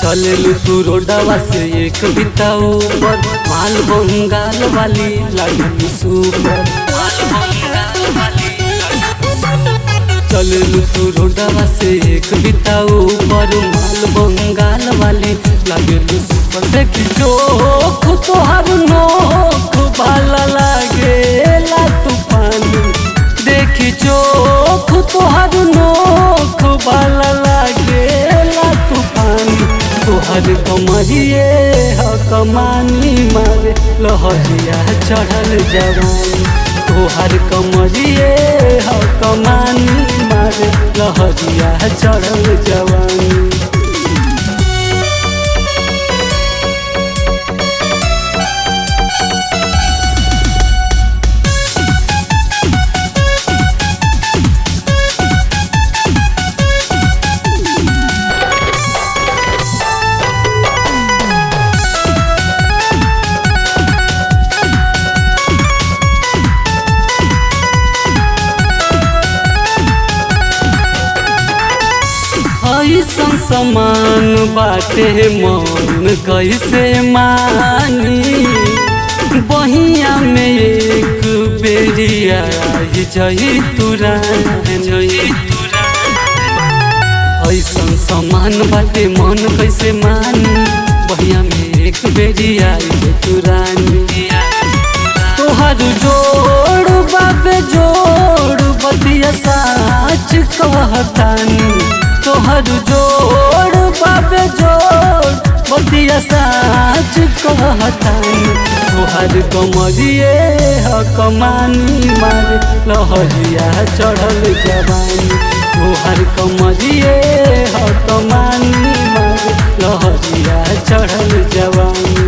चलेलू तू रोडवा से एक बिता ऊपर, माल बंगाल वाली लगी सुपर। चलेलू तू रोडवा से एक बिता ऊपर, माल बंगाल वाली लगी सुपर। देखी चोख तोहर नोख भाला लागेला तूफानी, देखी चोख तोहर नोख भाला लागेला तूफानी। तोहर कमरिए ह कमानी मारे लहरिया चढ़ल जवानी, तोहर कमरिए ह कमानी मारे लहरिया चढ़ल जवानी। ऐसन समान बाटे मन कैसे मानी, बहिया में एक बेरिया जही तुरानी। ऐसन समान बाटे मन कैसे मानी, बहिया में एक बेरिया तुरानी। तोहर जोड़ बाबे जोड़ बतिया साच कहतानी, तोहर जोड़ बाबे जोड़ बतिया साच कहतानी। तोहर कमरिए ह कमानी मारे लहरिया चढ़ल जवानी, तोहर कमरिए ह कमानी मारे लहरिया चढ़ल जवानी।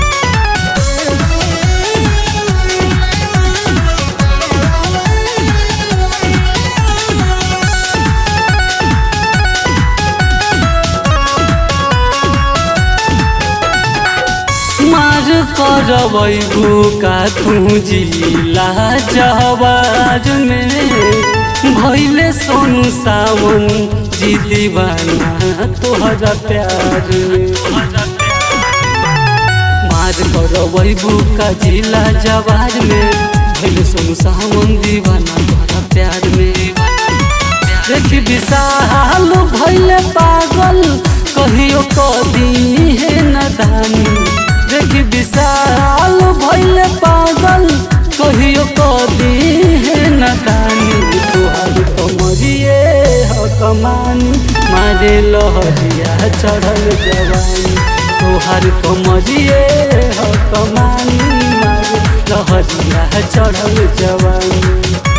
मार करबू का तू जिला जवाज में, भैले सोनू सावन जी दीवाना तोहरा प्यार में। मार करबू का जिला जवाज में, भैले सोनू सावन दीवाना तोहरा प्यार में। देखी विशाल भैले पागल कहियो कदी है नदानी, देखी विशाल भैले पागल कहियो कदी है नदानी। तोहर कमरिए ह कमानी मारे लहरिया चढ़ल जवानी, तोहर कमरिए ह कमानी मारे लहरिया चढ़ल जवानी।